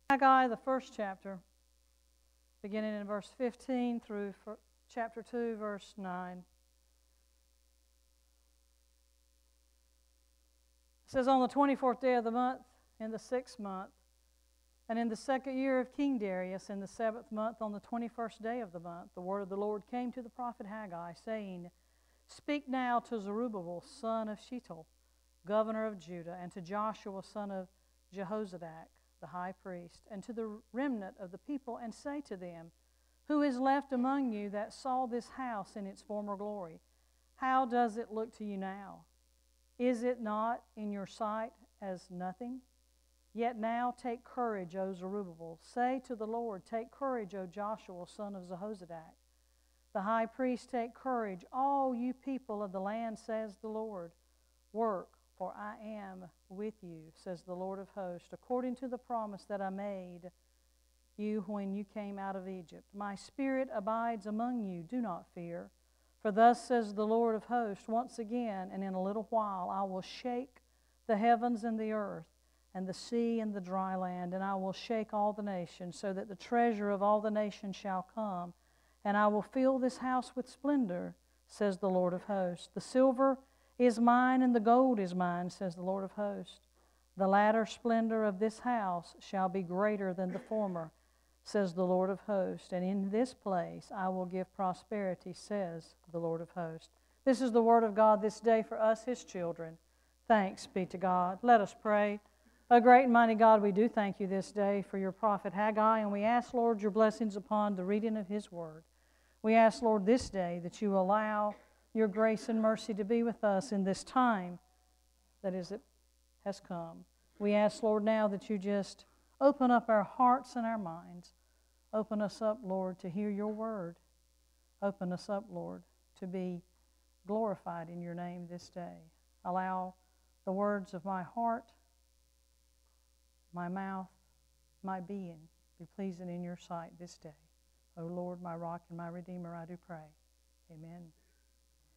Haggai, the first chapter, beginning in verse 15 through chapter 2, verse 9. It says, on the 24th day of the month, in the 6th month, and in the 2nd year of King Darius, in the 7th month, on the 21st day of the month, the word of the Lord came to the prophet Haggai, saying, Speak now to Zerubbabel, son of Shealtiel, governor of Judah, and to Joshua, son of Jehozadak, the high priest, and to the remnant of the people, and say to them, Who is left among you that saw this house in its former glory? How does it look to you now? Is it not in your sight as nothing? Yet now take courage, O Zerubbabel. Say to the Lord, Take courage, O Joshua, son of Jehozadak. The high priest, take courage, all you people of the land, says the Lord. Work, for I am with you, says the Lord of hosts, according to the promise that I made you when you came out of Egypt. My spirit abides among you, do not fear. For thus says the Lord of hosts, once again, and in a little while, I will shake the heavens and the earth, and the sea and the dry land, and I will shake all the nations, so that the treasure of all the nations shall come, and I will fill this house with splendor, says the Lord of hosts. The silver is mine, and the gold is mine, says the Lord of hosts. The latter splendor of this house shall be greater than the former, says the Lord of hosts. And in this place I will give prosperity, says the Lord of hosts. This is the word of God this day for us, His children. Thanks be to God. Let us pray. O great and mighty God, we do thank you this day for your prophet Haggai, and we ask, Lord, your blessings upon the reading of his word. We ask, Lord, this day that you allow your grace and mercy to be with us in this time that has come. We ask, Lord, now that you just open up our hearts and our minds. Open us up, Lord, to hear your word. Open us up, Lord, to be glorified in your name this day. Allow the words of my heart, my mouth, my being be pleasing in your sight this day. O Lord, my rock and my redeemer, I do pray. Amen.